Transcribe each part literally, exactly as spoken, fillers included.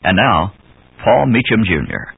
And now, Paul Meacham, Junior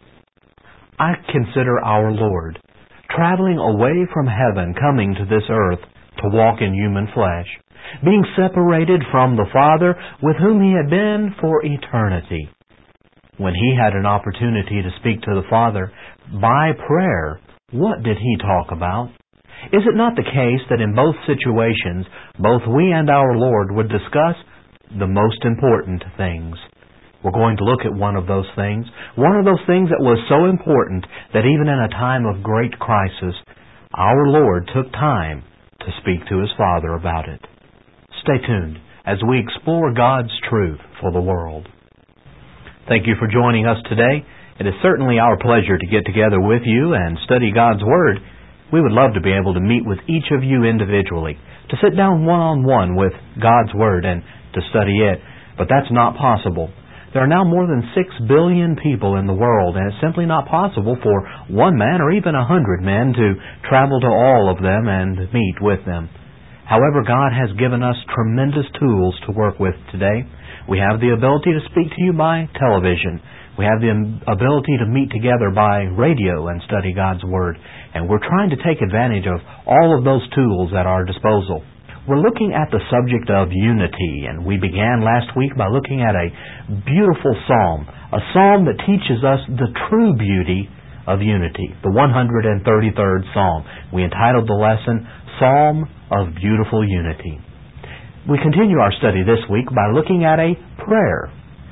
I consider our Lord traveling away from heaven, coming to this earth to walk in human flesh, being separated from the Father with whom He had been for eternity. When He had an opportunity to speak to the Father by prayer, what did He talk about? Is it not the case that in both situations, both we and our Lord would discuss the most important things? We're going to look at one of those things, one of those things that was so important that even in a time of great crisis, our Lord took time to speak to His Father about it. Stay tuned as we explore God's truth for the world. Thank you for joining us today. It is certainly our pleasure to get together with you and study God's Word. We would love to be able to meet with each of you individually, to sit down one-on-one with God's Word and to study it. But that's not possible. There are now more than six billion people in the world, and it's simply not possible for one man or even a hundred men to travel to all of them and meet with them. However, God has given us tremendous tools to work with today. We have the ability to speak to you by television. We have the ability to meet together by radio and study God's Word. And we're trying to take advantage of all of those tools at our disposal. We're looking at the subject of unity, and we began last week by looking at a beautiful psalm, a psalm that teaches us the true beauty of unity, the one hundred thirty-third Psalm. We entitled the lesson, Psalm of Beautiful Unity. We continue our study this week by looking at a prayer,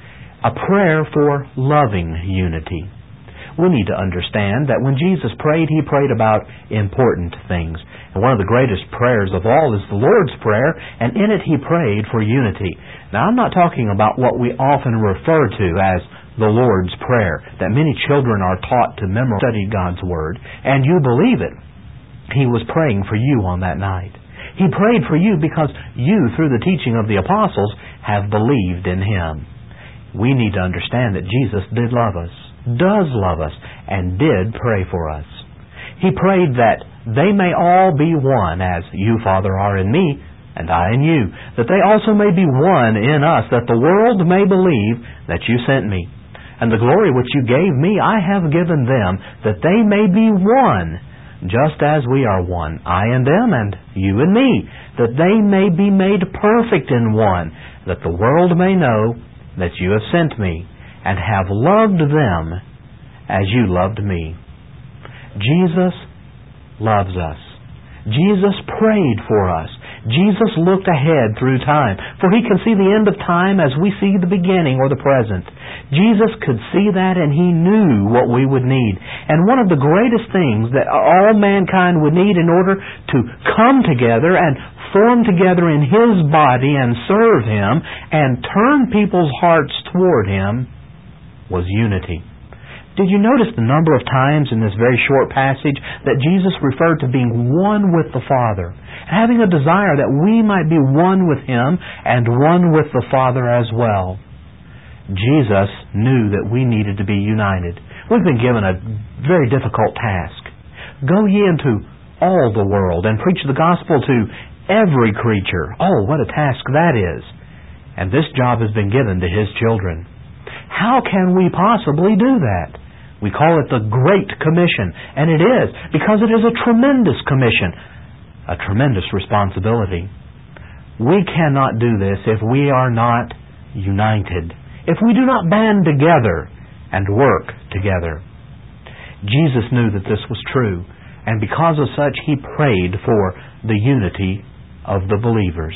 a prayer for loving unity. We need to understand that when Jesus prayed, He prayed about important things. And one of the greatest prayers of all is the Lord's Prayer, and in it He prayed for unity. Now, I'm not talking about what we often refer to as the Lord's Prayer, that many children are taught to memorize, study God's Word, and you believe it. He was praying for you on that night. He prayed for you because you, through the teaching of the apostles, have believed in Him. We need to understand that Jesus did love us, does love us, and did pray for us. He prayed that they may all be one, as you, Father, are in me, and I in you, that they also may be one in us, that the world may believe that you sent me. And the glory which you gave me I have given them, that they may be one, just as we are one, I and them, and you and me, that they may be made perfect in one, that the world may know that you have sent me, and have loved them as you loved me. Jesus loves us. Jesus prayed for us. Jesus looked ahead through time, for He can see the end of time as we see the beginning or the present. Jesus could see that, and He knew what we would need. And one of the greatest things that all mankind would need in order to come together and form together in His body and serve Him and turn people's hearts toward Him was unity. Did you notice the number of times in this very short passage that Jesus referred to being one with the Father, having a desire that we might be one with Him and one with the Father as well? Jesus knew that we needed to be united. We've been given a very difficult task. Go ye into all the world and preach the gospel to every creature. Oh, what a task that is. And this job has been given to His children. How can we possibly do that? We call it the Great Commission, and it is, because it is a tremendous commission, a tremendous responsibility. We cannot do this if we are not united, if we do not band together and work together. Jesus knew that this was true, and because of such, He prayed for the unity of the believers.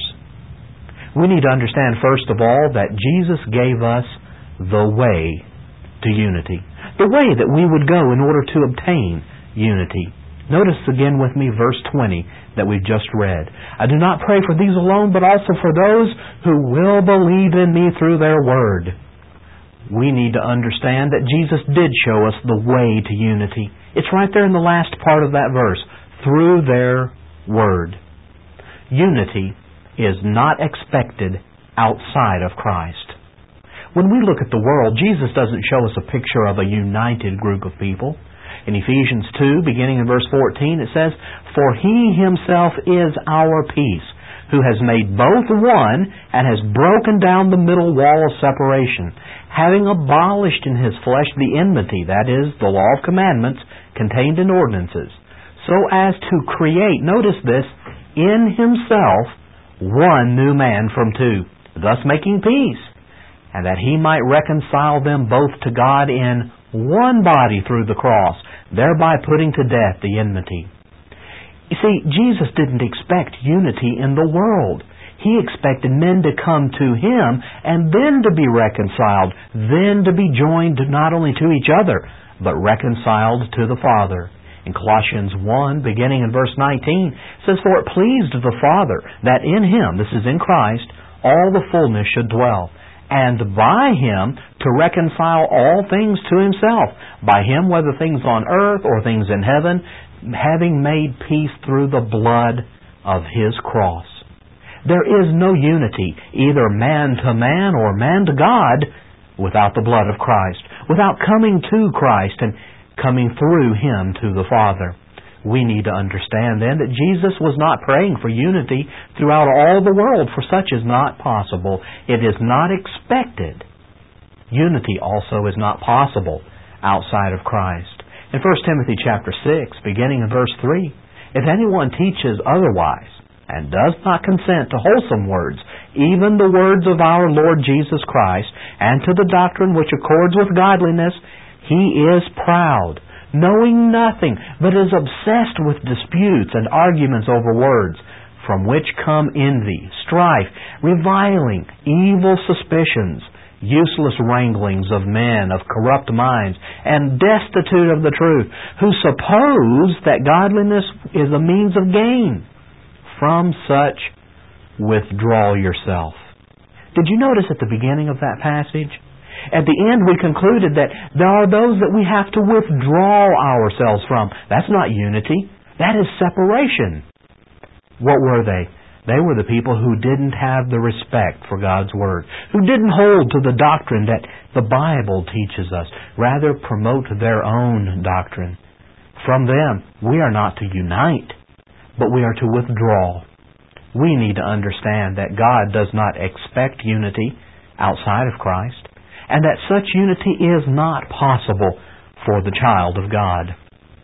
We need to understand, first of all, that Jesus gave us the way to unity. The way that we would go in order to obtain unity. Notice again with me verse twenty that we've just read. I do not pray for these alone, but also for those who will believe in me through their word. We need to understand that Jesus did show us the way to unity. It's right there in the last part of that verse. Through their word. Unity is not expected outside of Christ. When we look at the world, Jesus doesn't show us a picture of a united group of people. In Ephesians two, beginning in verse fourteen, it says, For He Himself is our peace, who has made both one and has broken down the middle wall of separation, having abolished in His flesh the enmity, that is, the law of commandments contained in ordinances, so as to create, notice this, in Himself one new man from two, thus making peace, and that He might reconcile them both to God in one body through the cross, thereby putting to death the enmity. You see, Jesus didn't expect unity in the world. He expected men to come to Him and then to be reconciled, then to be joined not only to each other, but reconciled to the Father. In Colossians one, beginning in verse nineteen, it says, "For it pleased the Father that in Him," this is in Christ, "all the fullness should dwell, and by Him to reconcile all things to Himself, by Him whether things on earth or things in heaven, having made peace through the blood of His cross." There is no unity, either man to man or man to God, without the blood of Christ, without coming to Christ and coming through Him to the Father. We need to understand then that Jesus was not praying for unity throughout all the world, for such is not possible. It is not expected. Unity also is not possible outside of Christ. In First Timothy chapter six, beginning in verse three, "If anyone teaches otherwise, and does not consent to wholesome words, even the words of our Lord Jesus Christ, and to the doctrine which accords with godliness, he is proud, knowing nothing, but is obsessed with disputes and arguments over words, from which come envy, strife, reviling, evil suspicions, useless wranglings of men of corrupt minds, and destitute of the truth, who suppose that godliness is a means of gain. From such withdraw yourself." Did you notice at the beginning of that passage? At the end we concluded that there are those that we have to withdraw ourselves from. That's not unity. That is separation. What were they? They were the people who didn't have the respect for God's Word, who didn't hold to the doctrine that the Bible teaches us, rather promote their own doctrine. From them, we are not to unite, but we are to withdraw. We need to understand that God does not expect unity outside of Christ, and that such unity is not possible for the child of God.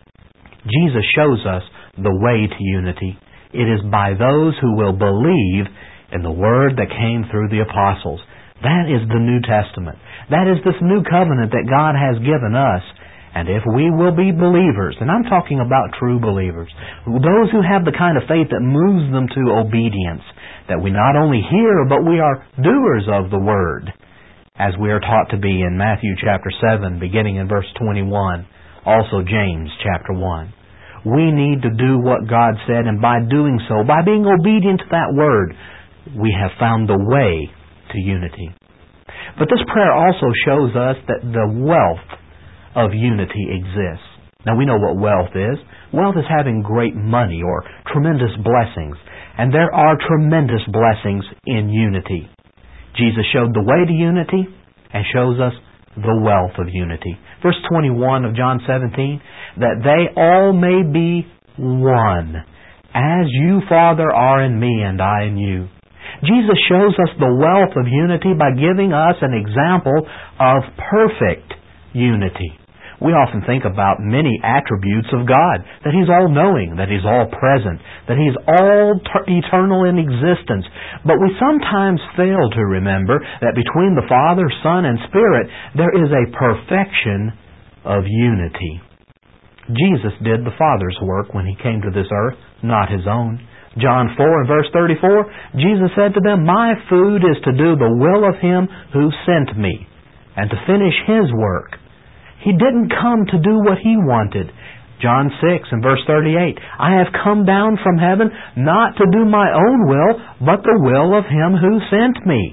Jesus shows us the way to unity. It is by those who will believe in the Word that came through the apostles. That is the New Testament. That is this new covenant that God has given us. And if we will be believers, and I'm talking about true believers, those who have the kind of faith that moves them to obedience, that we not only hear, but we are doers of the Word, as we are taught to be in Matthew chapter seven, beginning in verse twenty-one, also James chapter one. We need to do what God said, and by doing so, by being obedient to that Word, we have found the way to unity. But this prayer also shows us that the wealth of unity exists. Now we know what wealth is. Wealth is having great money or tremendous blessings. And there are tremendous blessings in unity. Jesus showed the way to unity and shows us the wealth of unity. Verse twenty-one of John seventeen, that they all may be one, as you, Father, are in me and I in you. Jesus shows us the wealth of unity by giving us an example of perfect unity. We often think about many attributes of God, that He's all-knowing, that He's all-present, that He's all-eternal in existence. But we sometimes fail to remember that between the Father, Son, and Spirit, there is a perfection of unity. Jesus did the Father's work when He came to this earth, not His own. John four and verse thirty-four, Jesus said to them, "My food is to do the will of Him who sent me, and to finish His work." He didn't come to do what He wanted. John six and verse thirty-eight, "I have come down from heaven not to do my own will, but the will of Him who sent me."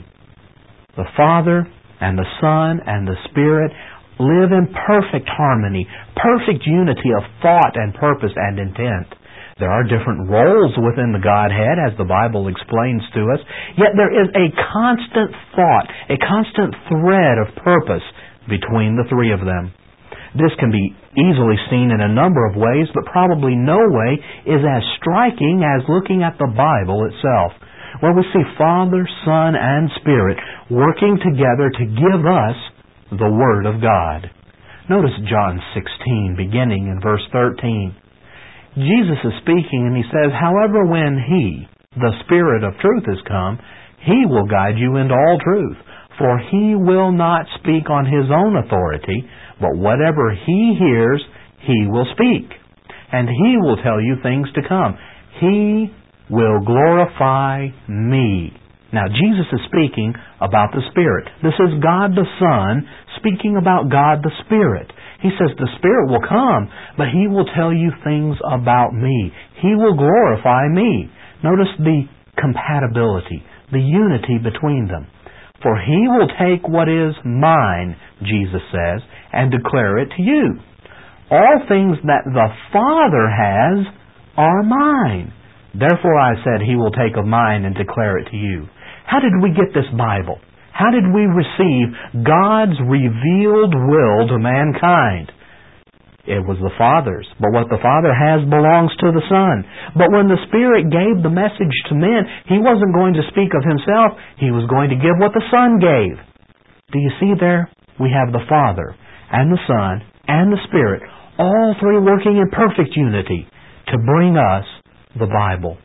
The Father and the Son and the Spirit live in perfect harmony, perfect unity of thought and purpose and intent. There are different roles within the Godhead, as the Bible explains to us, yet there is a constant thought, a constant thread of purpose between the three of them. This can be easily seen in a number of ways, but probably no way is as striking as looking at the Bible itself. where we see Father, Son, and Spirit working together to give us the Word of God. Notice John sixteen, beginning in verse thirteen. Jesus is speaking and He says, "However, when He, the Spirit of truth, is come, He will guide you into all truth. For He will not speak on His own authority, but whatever He hears, He will speak. And He will tell you things to come. He will glorify Me." Now, Jesus is speaking about the Spirit. This is God the Son speaking about God the Spirit. He says the Spirit will come, but He will tell you things about Me. He will glorify Me. Notice the compatibility, the unity between them. "For He will take what is mine," Jesus says, "and declare it to you. All things that the Father has are mine. Therefore I said, He will take of mine and declare it to you." How did we get this Bible? How did we receive God's revealed will to mankind? It was the Father's. But what the Father has belongs to the Son. But when the Spirit gave the message to men, He wasn't going to speak of Himself. He was going to give what the Son gave. Do you see there? We have the Father and the Son and the Spirit, all three working in perfect unity to bring us the Bible.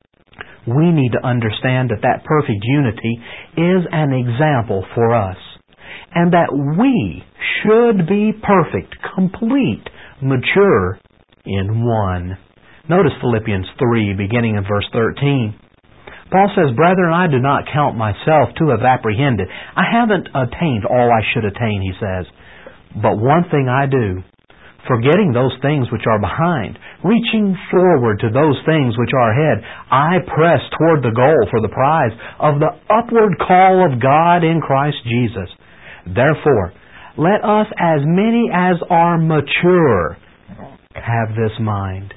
We need to understand that that perfect unity is an example for us, and that we should be perfect, complete, mature in one. Notice Philippians three, beginning in verse thirteen. Paul says, "Brethren, I do not count myself to have apprehended." I haven't attained all I should attain, he says. "But one thing I do, forgetting those things which are behind, reaching forward to those things which are ahead, I press toward the goal for the prize of the upward call of God in Christ Jesus. Therefore, let us, as many as are mature, have this mind."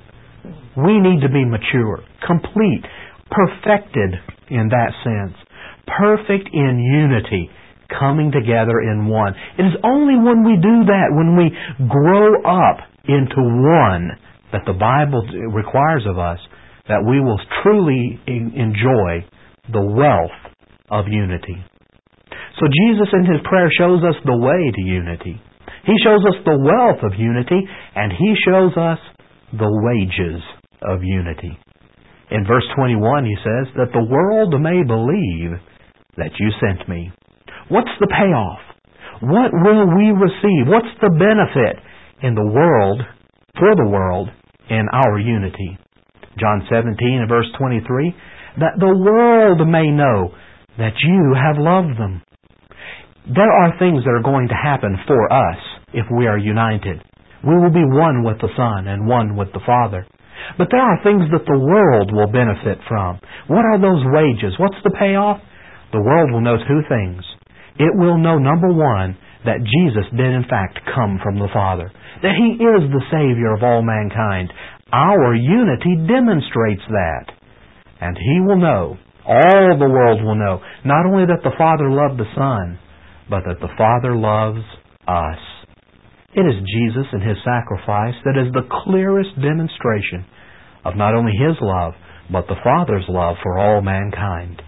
We need to be mature, complete, perfected in that sense, perfect in unity, coming together in one. It is only when we do that, when we grow up into one, that the Bible requires of us, that we will truly enjoy the wealth of unity. So Jesus in His prayer shows us the way to unity. He shows us the wealth of unity, and He shows us the wages of unity. In verse twenty-one He says, "That the world may believe that you sent Me." What's the payoff? What will we receive? What's the benefit in the world, for the world, in our unity? John seventeen and verse twenty-three, "That the world may know that you have loved them." There are things that are going to happen for us if we are united. We will be one with the Son and one with the Father. But there are things that the world will benefit from. What are those wages? What's the payoff? The world will know two things. It will know, number one, that Jesus did in fact come from the Father, that He is the Savior of all mankind. Our unity demonstrates that. And He will know, all the world will know, not only that the Father loved the Son, but that the Father loves us. It is Jesus and His sacrifice that is the clearest demonstration of not only His love, but the Father's love for all mankind.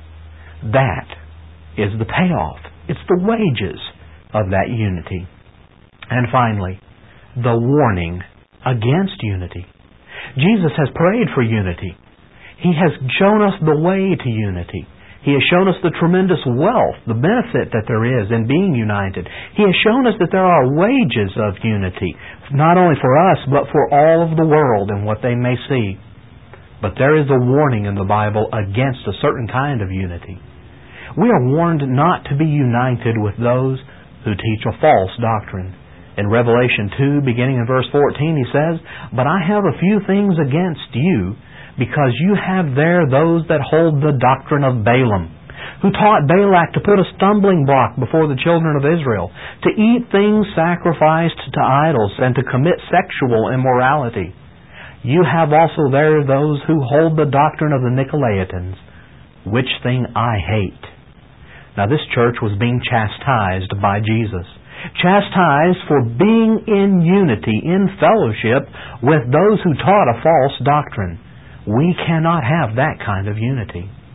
That is the payoff. It's the wages of that unity. And finally, the warning against unity. Jesus has prayed for unity. He has shown us the way to unity. He has shown us the tremendous wealth, the benefit that there is in being united. He has shown us that there are wages of unity, not only for us, but for all of the world and what they may see. But there is a warning in the Bible against a certain kind of unity. We are warned not to be united with those who teach a false doctrine. In Revelation two, beginning in verse fourteen, He says, "But I have a few things against you, because you have there those that hold the doctrine of Balaam, who taught Balak to put a stumbling block before the children of Israel, to eat things sacrificed to idols, and to commit sexual immorality. You have also there those who hold the doctrine of the Nicolaitans, which thing I hate." Now this church was being chastised by Jesus. Chastised for being in unity, in fellowship with those who taught a false doctrine. We cannot have that kind of unity.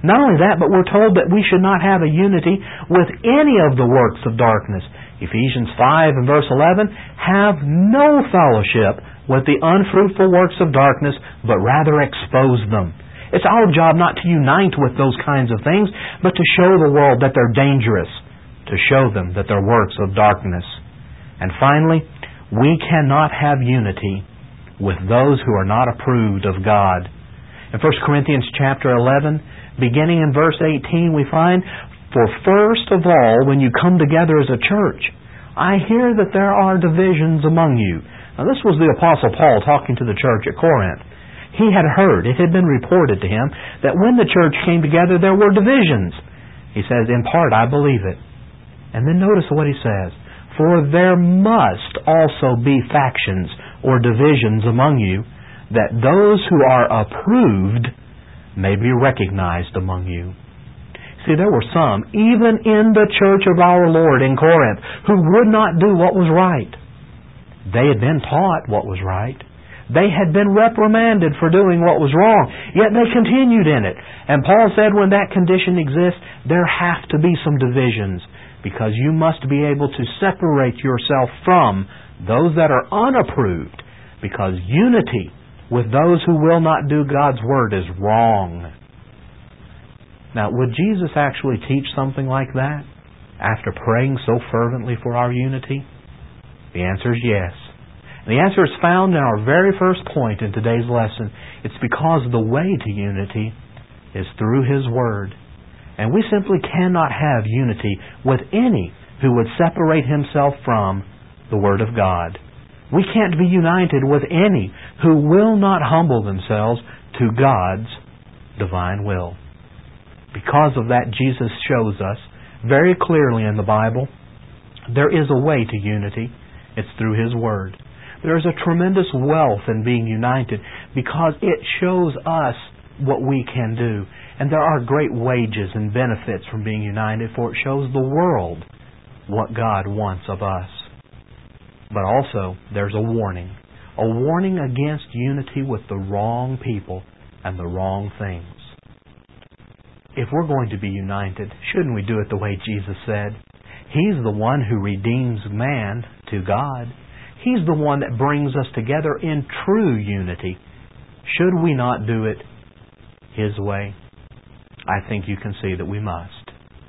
Not only that, but we're told that we should not have a unity with any of the works of darkness. Ephesians five and verse eleven, have no fellowship with the unfruitful works of darkness, but rather expose them. It's our job not to unite with those kinds of things, but to show the world that they're dangerous, to show them that they're works of darkness. And finally, we cannot have unity with those who are not approved of God. In First Corinthians chapter eleven, beginning in verse eighteen, we find, for first of all, when you come together as a church, I hear that there are divisions among you. Now this was the Apostle Paul talking to the church at Corinth. He had heard, it had been reported to him, that when the church came together there were divisions. He says, in part I believe it. And then notice what he says. For there must also be factions or divisions among you, that those who are approved may be recognized among you. See, there were some, even in the church of our Lord in Corinth, who would not do what was right. They had been taught what was right. They had been reprimanded for doing what was wrong, yet they continued in it. And Paul said when that condition exists, there have to be some divisions, because you must be able to separate yourself from those that are unapproved, because unity with those who will not do God's Word is wrong. Now, would Jesus actually teach something like that after praying so fervently for our unity? The answer is yes. And the answer is found in our very first point in today's lesson. It's because the way to unity is through His Word. And we simply cannot have unity with any who would separate himself from the Word of God. We can't be united with any who will not humble themselves to God's divine will. Because of that, Jesus shows us very clearly in the Bible there is a way to unity. It's through His Word. There is a tremendous wealth in being united because it shows us what we can do. And there are great wages and benefits from being united, for it shows the world what God wants of us. But also, there's a warning. A warning against unity with the wrong people and the wrong things. If we're going to be united, shouldn't we do it the way Jesus said? He's the one who redeems man to God. He's the one that brings us together in true unity. Should we not do it His way? I think you can see that we must.